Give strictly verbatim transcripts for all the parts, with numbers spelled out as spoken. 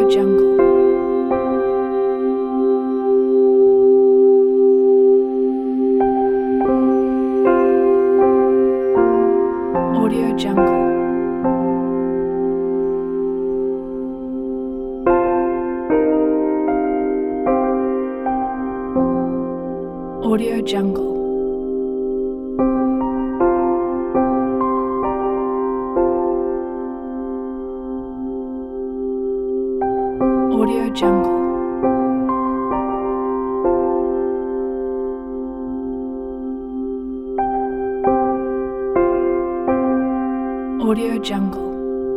Jungle. Audio Jungle. Audio Jungle. Audio Jungle. Audio Jungle.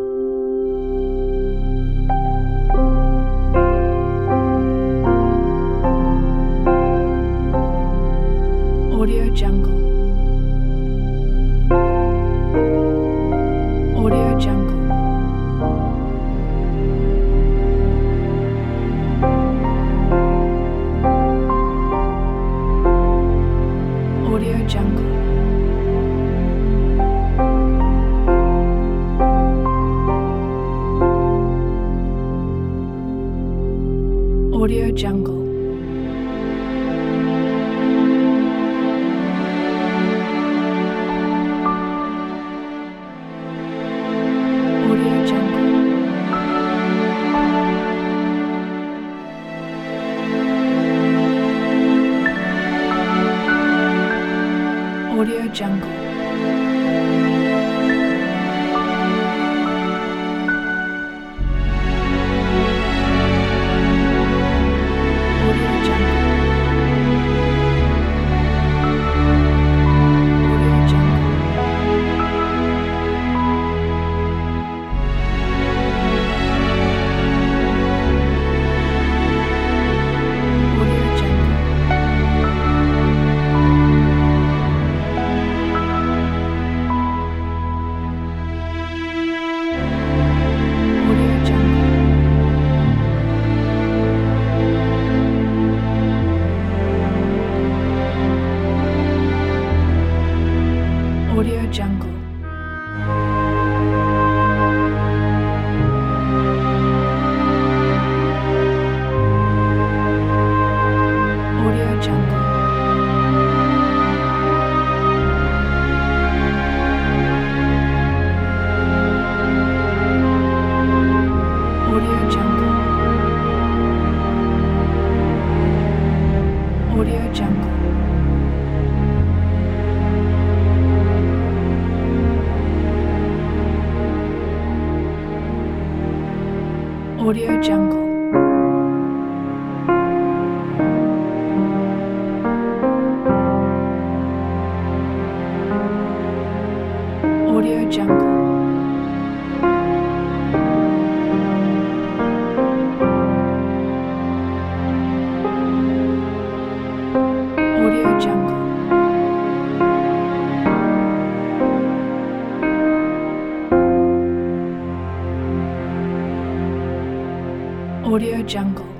Audio Jungle. Audio Jungle. Audio Jungle. Audio Jungle. Audio Jungle. Audio Jungle. Audio Jungle. Audio Jungle. Audio Jungle. Audio Jungle. Audio Jungle. Audio Jungle. Audio Jungle. Audio Jungle.